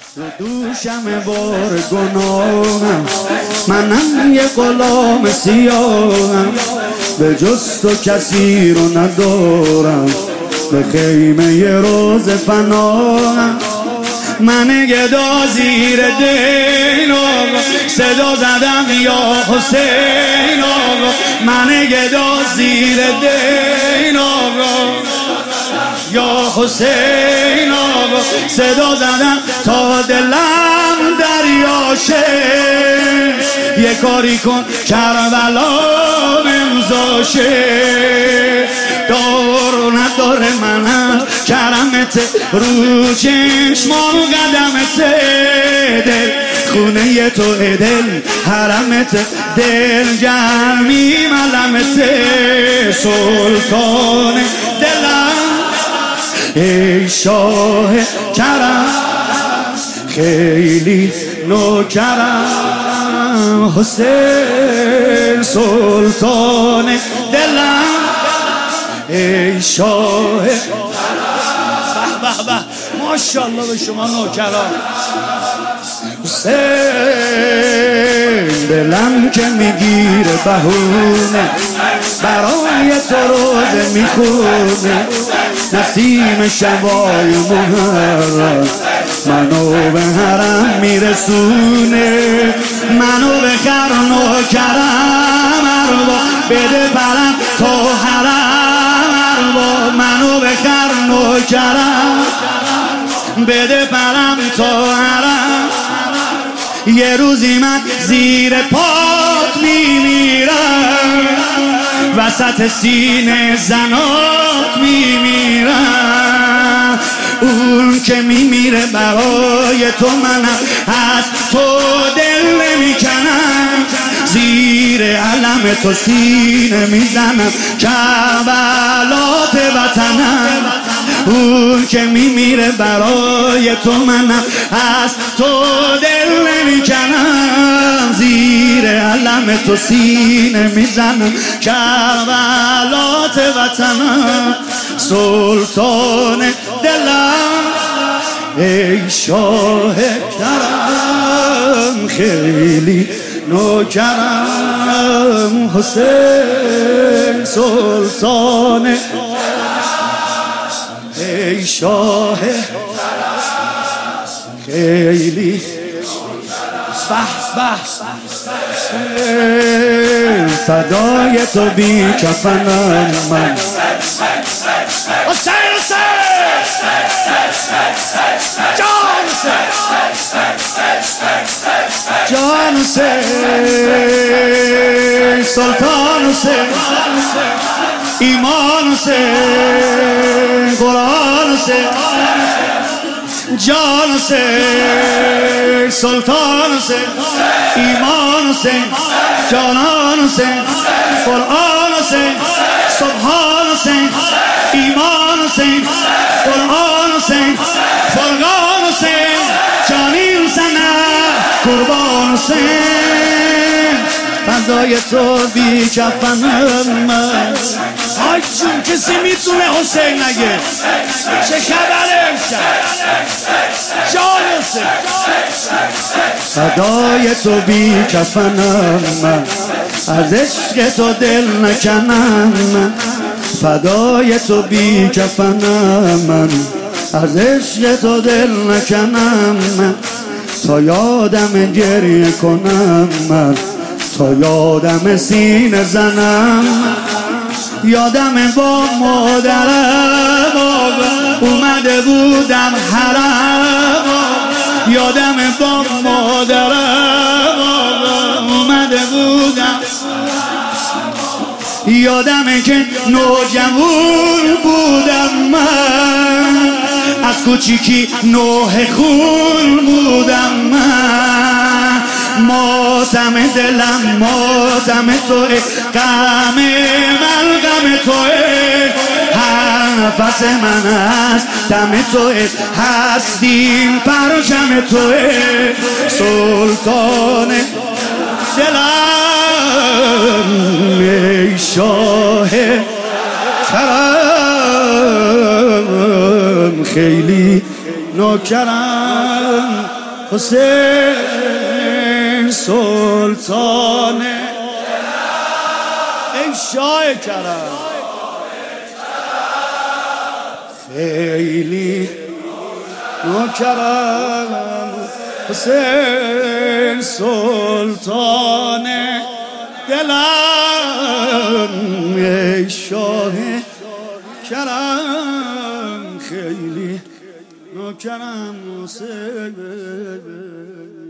رو دوشم بار گناهم، منم یه غلام سیاهم، به جز تو کسی رو ندارم، به خیمه یه روز پناهم. من گدا زیر دین آقا صدا زدم یا حسین آقا، من گدا زیر دین آقا یا حسین آقا، صدا زدم تا دلم دریاشه. یه کاری کن کربلا امضاشه، دار و نداره منم کرمت رو چشم و قدمت، دل خونه تو دل حرمت، دل گرمی ملمت، سلطان دلم ای شاه کرم، خیلی نوکرم، حسین سلطان دلم ای شاه. به به به ماشاءالله به شما نوکران. حسین دلم که میگیره بهونه، برای تو روزه میخونه، نسیم شبای محرم منو به حرم میرسونه، منو به خرن و کرم اربا، بده پرم تا حرم اربا، منو به خرن و کرم بده پرم تا حرم. یه روزی من زیر پات میمیرم، وسط سینه زنات میمیرم، اون که میمیره برای تو منم از تو دل نمیکنم، زیر علم تو سینه میزنم کربلات وطنم، اون که میمیره برای تو منم از تو دل نمیکنم، زیر علم تو سینه میزنم کربلات وطنم، سلطان دلم ای شاه کرم، خیلی نوکرم، حسین سلطان ای شاه خیلی به به فدای تو بی کفنم من، حسین جان حسین سلطان حسین، ایمان حسین قرآن حسین، جان حسین سلطان حسین، ایمان حسین جانان حسین، قرآن حسین سبحان حسین، ایمان حسین قرآن حسین، فرقان حسین جانیم سنه قربان حسین، فضای تو بی کفنم من. آی جون کسی میتونه حسین نگه؟ چه خبره امشب جان حسین؟ فدای تو بی کفنم من، از عشق تو دل نکنم من، فدای تو بی کفنم من، از عشق تو دل نکنم من، تا یادم گریه کنم من، تا یادم سینه زنم، یادم با مادرم اومده بودم حرم، یادم با مادرم اومده بودم، یادمه که نوجوان بودم من، از کوچیکی نوح خون بودم من، ماتم دلم ماتم توه، غم من غم توه، هر نفس من از دم توه، هستیم پرچم توه، سلطان دلم ای شاه کرم، خیلی نوکرم. حسین سلطان ای شاه کرم خیلی نوکرم حسین سلطان دلم ای شاه کرم خیلی نوکرم حسین